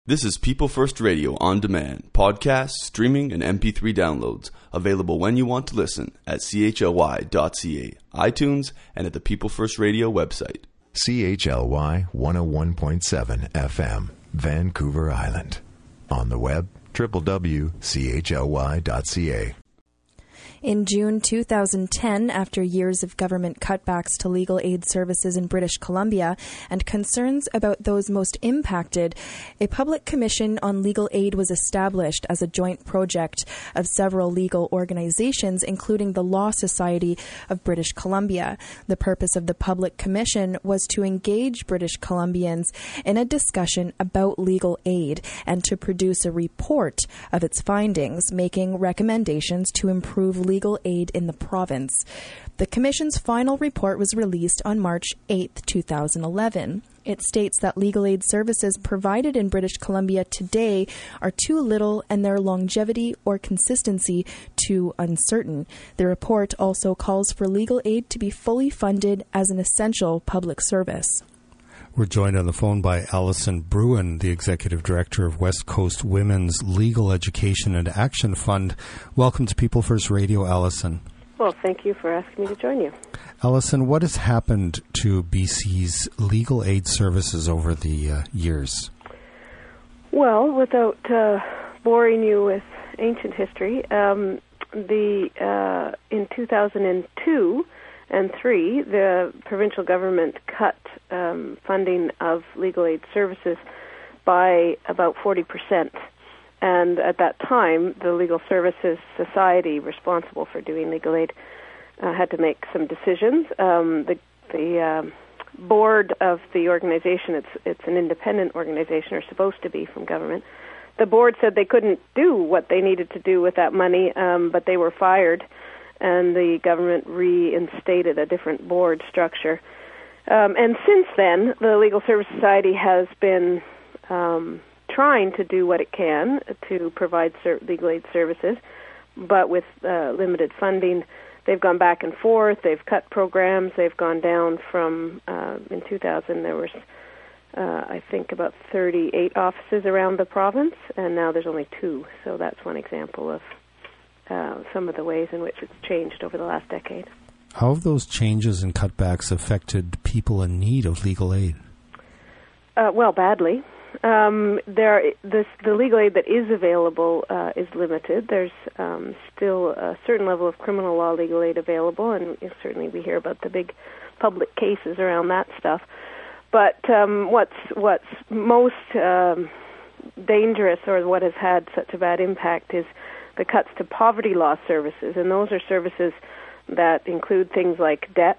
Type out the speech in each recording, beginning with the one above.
This is People First Radio on demand, podcasts, streaming, and MP3 downloads, available when you want to listen at chly.ca, iTunes, and at the People First Radio website. CHLY 101.7 FM, Vancouver Island. On the web, www.chly.ca. In June 2010, after years of government cutbacks to legal aid services in British Columbia and concerns about those most impacted, a public commission on legal aid was established as a joint project of several legal organizations, including the Law Society of British Columbia. The purpose of the public commission was to engage British Columbians in a discussion about legal aid and to produce a report of its findings, making recommendations to improve legal aid in the province. The Commission's final report was released on March 8, 2011. It states that legal aid services provided in British Columbia today are too little and their longevity or consistency too uncertain. The report also calls for legal aid to be fully funded as an essential public service. We're joined on the phone by Alison Bruin, the Executive Director of West Coast Women's Legal Education and Action Fund. Welcome to People First Radio, Alison. Well, thank you for asking me to join you. Alison, what has happened to BC's legal aid services over the years? Well, without boring you with ancient history, in 2002 and 3, the provincial government cut funding of legal aid services by about 40%. And at that time, the Legal Services Society responsible for doing legal aid had to make some decisions. The board of the organization, it's an independent organization, or supposed to be from government. The board said they couldn't do what they needed to do with that money, but they were fired, and the government reinstated a different board structure. And since then, the Legal Service Society has been trying to do what it can to provide legal aid services, but with limited funding. They've gone back and forth. They've cut programs. They've gone down from, in 2000, there was, I think, about 38 offices around the province, and now there's only 2. So that's one example of some of the ways in which it's changed over the last decade. How have those changes and cutbacks affected people in need of legal aid? Well, badly. The legal aid that is available is limited. There's still a certain level of criminal law legal aid available, and certainly we hear about the big public cases around that stuff. But what's most dangerous, or what has had such a bad impact, is the cuts to poverty law services, and those are services that include things like debt,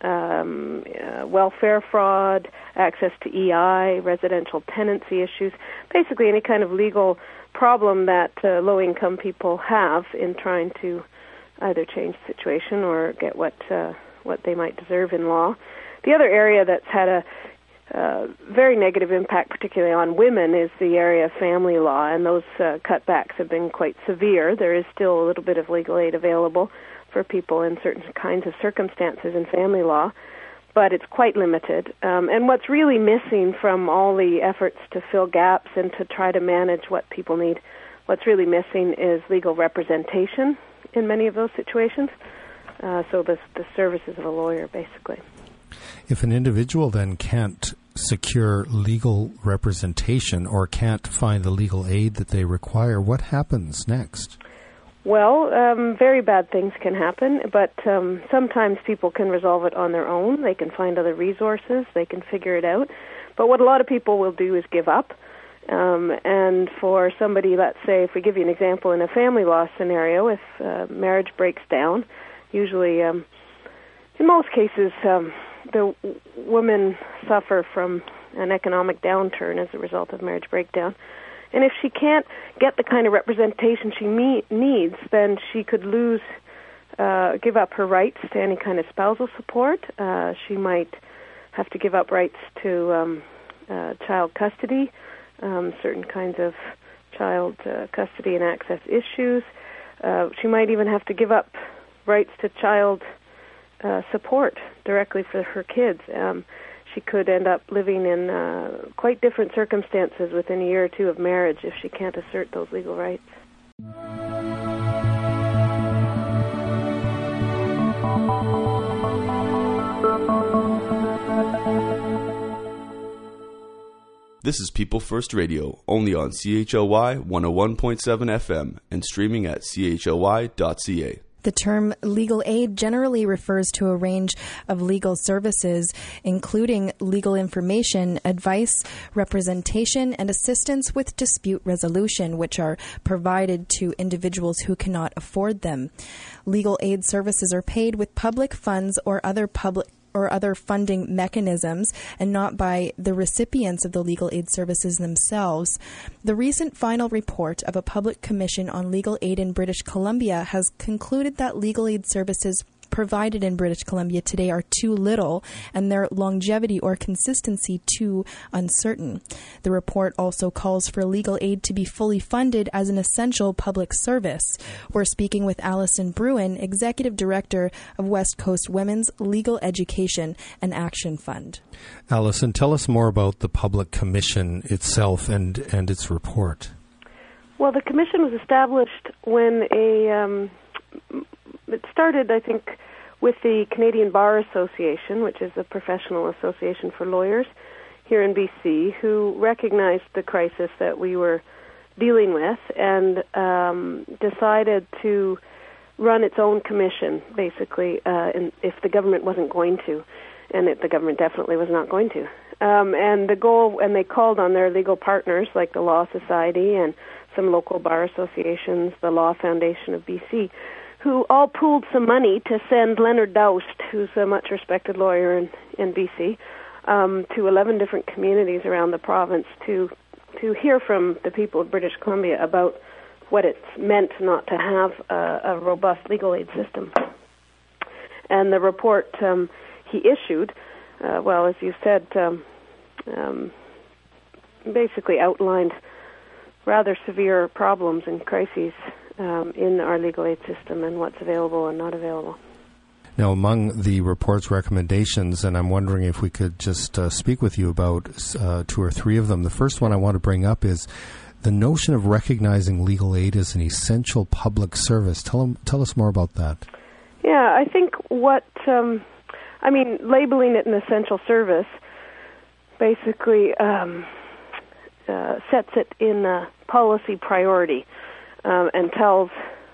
welfare fraud, access to EI, residential tenancy issues, basically any kind of legal problem that low-income people have in trying to either change the situation or get what they might deserve in law. The other area that's had a very negative impact, particularly on women, is the area of family law, and those cutbacks have been quite severe. There is still a little bit of legal aid available for people in certain kinds of circumstances in family law, but it's quite limited. And what's really missing from all the efforts to fill gaps and to try to manage what people need, what's really missing is legal representation in many of those situations. So the services of a lawyer, basically. If an individual then can't secure legal representation or can't find the legal aid that they require, what happens next? Well, very bad things can happen, but sometimes people can resolve it on their own. They can find other resources. They can figure it out. But what a lot of people will do is give up. And for somebody, let's say, if we give you an example, in a family law scenario, if marriage breaks down, usually, in most cases, the women suffer from an economic downturn as a result of marriage breakdown. And if she can't get the kind of representation she needs, then she could give up her rights to any kind of spousal support. She might have to give up rights to child custody, certain kinds of child custody and access issues. She might even have to give up rights to child support directly for her kids. she could end up living in quite different circumstances within a year or two of marriage if she can't assert those legal rights. This is People First Radio, only on CHLY 101.7 FM and streaming at chly.ca. The term legal aid generally refers to a range of legal services, including legal information, advice, representation, and assistance with dispute resolution, which are provided to individuals who cannot afford them. Legal aid services are paid with public funds or other funding mechanisms and not by the recipients of the legal aid services themselves. The recent final report of a public commission on legal aid in British Columbia has concluded that legal aid services provided in British Columbia today are too little and their longevity or consistency too uncertain. The report also calls for legal aid to be fully funded as an essential public service. We're speaking with Alison Bruin, Executive Director of West Coast Women's Legal Education and Action Fund. Alison, tell us more about the public commission itself and its report. Well, the commission was established when it started, I think, with the Canadian Bar Association, which is a professional association for lawyers here in BC, who recognized the crisis that we were dealing with and decided to run its own commission, basically, if the government wasn't going to, and the government definitely was not going to. And the goal, and they called on their legal partners, like the Law Society and some local bar associations, the Law Foundation of BC, who all pooled some money to send Leonard Doust, who's a much-respected lawyer in BC, to 11 different communities around the province to hear from the people of British Columbia about what it's meant not to have a robust legal aid system. And the report he issued, as you said, basically outlined rather severe problems and crises in our legal aid system and what's available and not available. Now, among the report's recommendations, and I'm wondering if we could just speak with you about 2 or 3 of them. The first one I want to bring up is the notion of recognizing legal aid as an essential public service. Tell us more about that. Yeah, I think labeling it an essential service basically sets it in a policy priority. And tells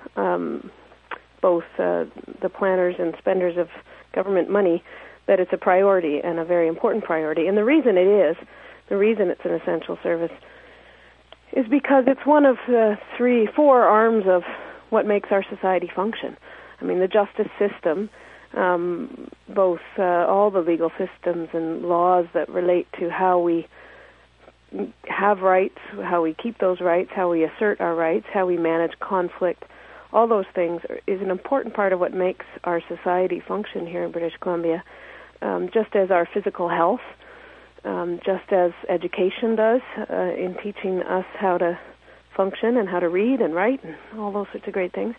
both the planners and spenders of government money that it's a priority and a very important priority. And the reason it's an essential service, is because it's one of the 4 arms of what makes our society function. I mean, the justice system, both all the legal systems and laws that relate to how we have rights, how we keep those rights, how we assert our rights, how we manage conflict, all those things is an important part of what makes our society function here in British Columbia, just as our physical health, just as education does in teaching us how to function and how to read and write and all those sorts of great things,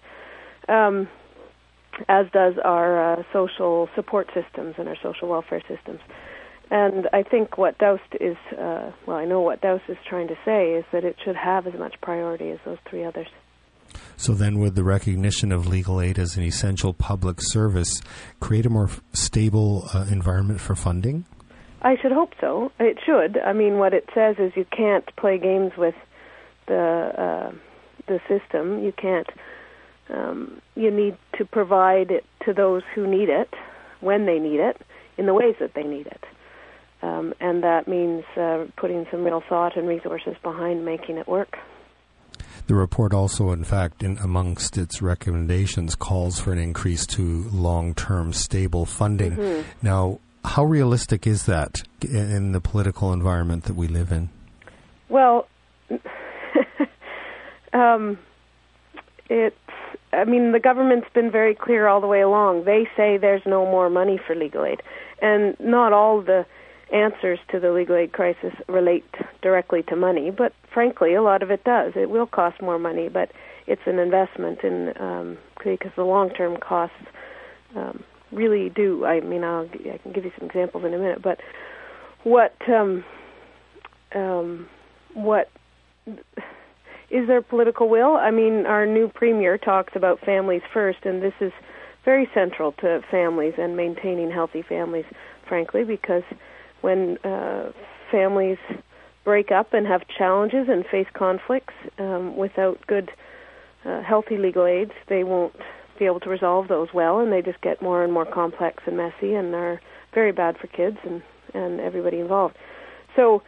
as does our social support systems and our social welfare systems. And I think what Doust is, I know what Doust is trying to say is that it should have as much priority as those 3 others. So then would the recognition of legal aid as an essential public service create a more stable environment for funding? I should hope so. It should. I mean, what it says is you can't play games with the system. You can't. You need to provide it to those who need it, when they need it, in the ways that they need it. And that means putting some real thought and resources behind making it work. The report also, in fact, amongst its recommendations, calls for an increase to long-term stable funding. Mm-hmm. Now, how realistic is that in the political environment that we live in? Well, the government's been very clear all the way along. They say there's no more money for legal aid. And not all the answers to the legal aid crisis relate directly to money, but frankly, a lot of it does. It will cost more money, but it's an investment in because the long-term costs really do. I can give you some examples in a minute, but what is there political will? I mean, our new premier talks about families first, and this is very central to families and maintaining healthy families, frankly, because when families break up and have challenges and face conflicts without good, healthy legal aids, they won't be able to resolve those well, and they just get more and more complex and messy and are very bad for kids and everybody involved. So,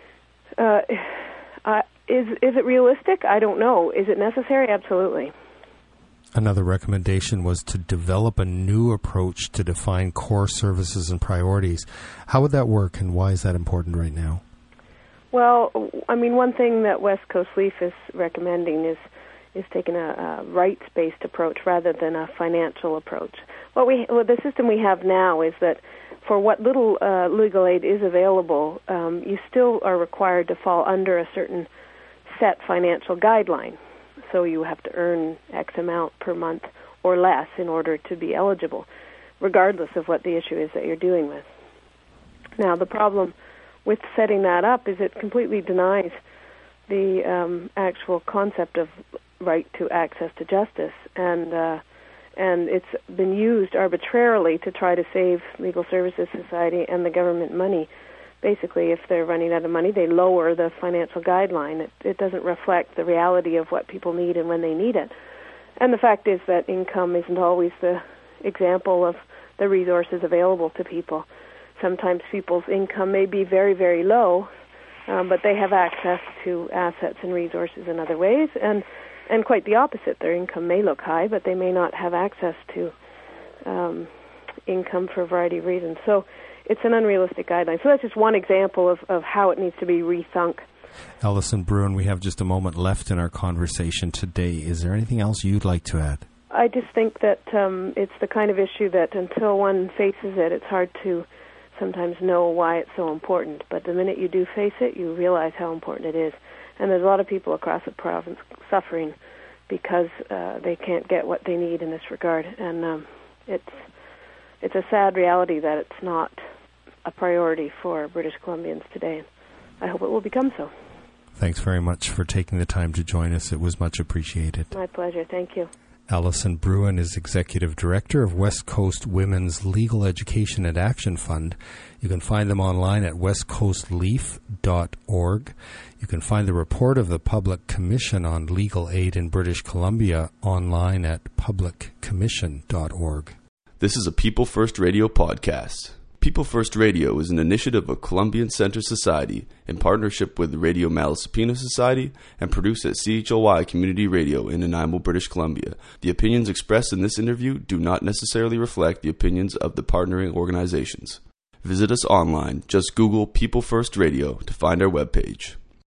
is it realistic? I don't know. Is it necessary? Absolutely. Another recommendation was to develop a new approach to define core services and priorities. How would that work, and why is that important right now? Well, I mean, one thing that West Coast LEAF is recommending is taking a rights-based approach rather than a financial approach. The system we have now is that for what little legal aid is available, you still are required to fall under a certain set financial guideline. So you have to earn X amount per month or less in order to be eligible, regardless of what the issue is that you're dealing with. Now, the problem with setting that up is it completely denies the actual concept of right to access to justice, and it's been used arbitrarily to try to save Legal Services Society and the government money. Basically, if they're running out of money, they lower the financial guideline. It doesn't reflect the reality of what people need and when they need it. And the fact is that income isn't always the example of the resources available to people. Sometimes people's income may be very, very low, but they have access to assets and resources in other ways, and quite the opposite. Their income may look high, but they may not have access to income for a variety of reasons. So it's an unrealistic guideline. So that's just one example of how it needs to be rethunk. Alison Bruin, we have just a moment left in our conversation today. Is there anything else you'd like to add? I just think that it's the kind of issue that until one faces it, it's hard to sometimes know why it's so important. But the minute you do face it, you realize how important it is. And there's a lot of people across the province suffering because they can't get what they need in this regard. And it's a sad reality that it's not a priority for British Columbians today. I hope it will become so. Thanks very much for taking the time to join us. It was much appreciated. My pleasure. Thank you. Alison Bruin is Executive Director of West Coast Women's Legal Education and Action Fund. You can find them online at westcoastleaf.org. You can find the report of the Public Commission on Legal Aid in British Columbia online at publiccommission.org. This is a People First Radio podcast. People First Radio is an initiative of Columbian Center Society in partnership with the Radio Malaspina Society and produced at CHLY Community Radio in Nanaimo, British Columbia. The opinions expressed in this interview do not necessarily reflect the opinions of the partnering organizations. Visit us online. Just Google People First Radio to find our webpage.